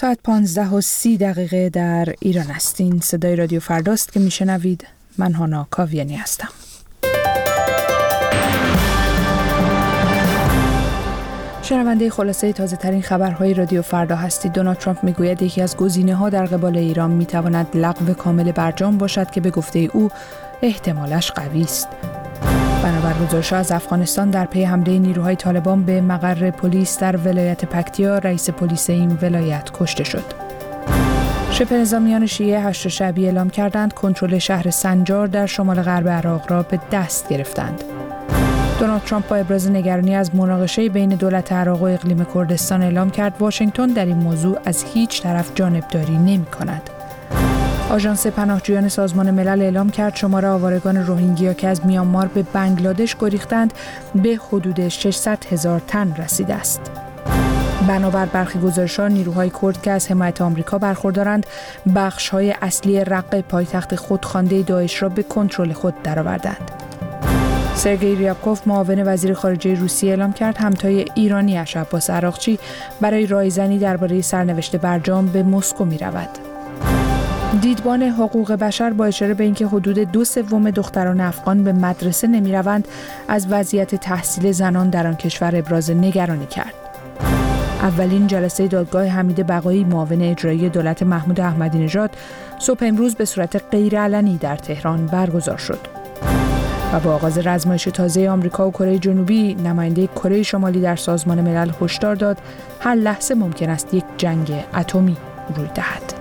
ساعت 15:30 در ایران است. این صدای رادیو فرداست که میشنوید. من هانا کاویانی هستم. شنونده خلاصه تازه ترین خبرهای رادیو فردا هستید. دونالد ترامپ میگوید یکی از گزینه‌ها در قبال ایران میتواند لغو کامل برجام باشد که به گفته او احتمالش قوی است. بنابر گزارش‌ها از افغانستان در پی حمله نیروهای طالبان به مقر پلیس در ولایت پکتیا، رئیس پلیس این ولایت کشته شد. شبه نظامیان شیعه 8 شعبی اعلام کردند کنترل شهر سنجار در شمال غرب عراق را به دست گرفتند. دونالد ترامپ با ابراز نگرانی از مناقشه بین دولت عراق و اقلیم کردستان اعلام کرد واشنگتن در این موضوع از هیچ طرف جانبداری نمی‌کند. آژانس پناهجویان سازمان ملل اعلام کرد شمار آوارگان روهینگیا که از میانمار به بنگلادش گریختند به حدود 600,000 تن رسیده است. بنابر برخی گزارش‌ها نیروهای کرد که از حمایت آمریکا برخوردارند بخش‌های اصلی رقه پایتخت خودخوانده داعش را به کنترل خود درآوردند. سرگئی ریابکوف معاون وزیر خارجه روسیه اعلام کرد همتای ایرانی‌اش عباس عراقچی برای رایزنی درباره سرنوشت برجام به مسکو می‌رود. دیدبان حقوق بشر با اشاره به اینکه حدود 2/3 دختران افغان به مدرسه نمی‌روند از وضعیت تحصیل زنان در آن کشور ابراز نگرانی کرد. اولین جلسه دادگاه حمید بقایی معاون اجرایی دولت محمود احمدی نژاد صبح امروز به صورت غیرعلنی در تهران برگزار شد. و با آغاز رزمایش تازه آمریکا و کره جنوبی، نماینده کره شمالی در سازمان ملل هشدار داد هر لحظه ممکن است یک جنگ اتمی روی دهد.